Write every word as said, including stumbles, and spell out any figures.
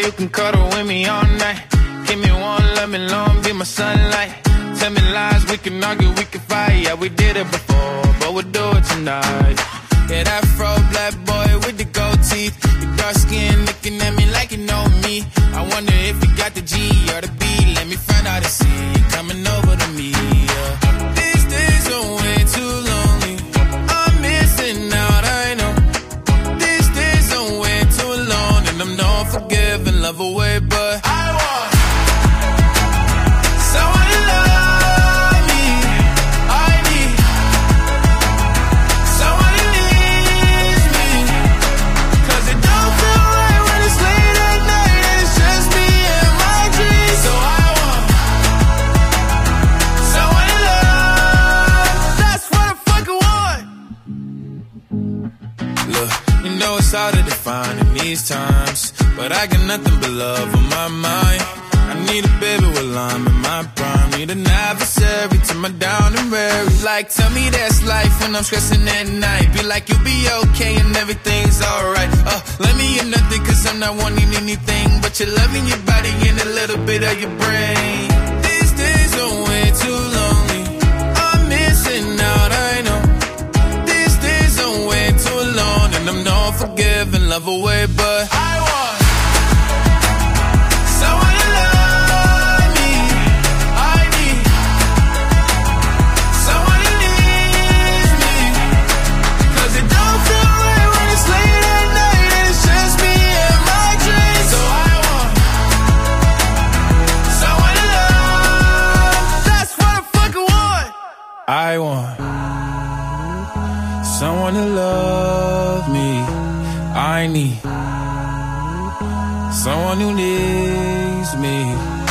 you can cuddle with me all night. Give me one, let me long, be my sunlight. Tell me lies, we can argue, we can fight. Yeah, we did it before, but we'll do it tonight. Yeah, that fro black boy with the gold teeth. Your dark skin looking at me like you know me. I wonder if you got the G or the B. Let me find out and see you coming over to me. Yeah. These days are way too lonely. I'm missing out, I know. These days are way too long, and I'm not forgiving, love away, but I want someone to love me. I need someone who needs me. Cause it don't feel right when it's late at night and it's just me and my dreams. So I want someone to love. That's what I fucking want. Look, you know it's hard to define in these times, but I got nothing but love on my mind. I need a baby while I'm in my prime. Need an adversary to my down and weary. Like, tell me that's life when I'm stressing at night. Be like, you'll be okay and everything's alright. Uh, let me in nothing cause I'm not wanting anything but your love in your body and a little bit of your brain. These days are way too lonely. I'm missing out, I know. These days are way too long, and I'm not forgiving, love away, but I want someone to love me. I need someone who needs me. Cause it don't feel right when it's late at night and it's just me and my dreams. So I want someone to love. That's what I fucking want. I want someone to love me. I need someone who needs me.